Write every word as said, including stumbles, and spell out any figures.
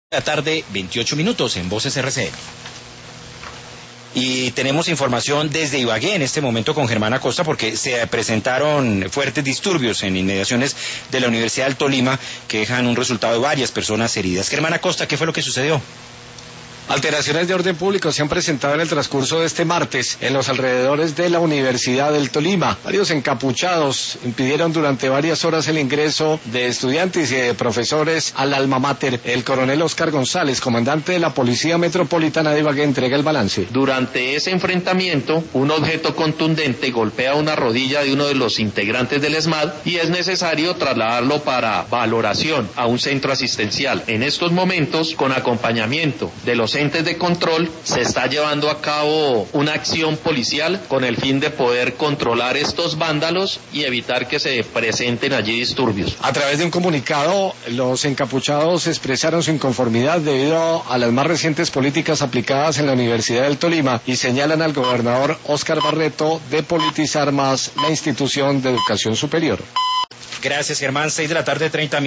La tarde, veintiocho minutos en Voces R C N. Y tenemos información desde Ibagué en este momento con Germán Acosta porque se presentaron fuertes disturbios en inmediaciones de la Universidad del Tolima que dejan un resultado de varias personas heridas. Germán Acosta, ¿qué fue lo que sucedió? Alteraciones de orden público se han presentado en el transcurso de este martes en los alrededores de la Universidad del Tolima. Varios encapuchados impidieron durante varias horas el ingreso de estudiantes y de profesores al alma mater. El coronel Oscar González, comandante de la Policía Metropolitana de Ibagué, entrega el balance. Durante ese enfrentamiento, un objeto contundente golpea una rodilla de uno de los integrantes del ESMAD y es necesario trasladarlo para valoración a un centro asistencial. En estos momentos, con acompañamiento de los entes de control, se está llevando a cabo una acción policial con el fin de poder controlar estos vándalos y evitar que se presenten allí disturbios. A través de un comunicado, los encapuchados expresaron su inconformidad debido a las más recientes políticas aplicadas en la Universidad del Tolima y señalan al gobernador Óscar Barreto de politizar más la institución de educación superior. Gracias, Germán. Seis de la tarde, treinta minutos.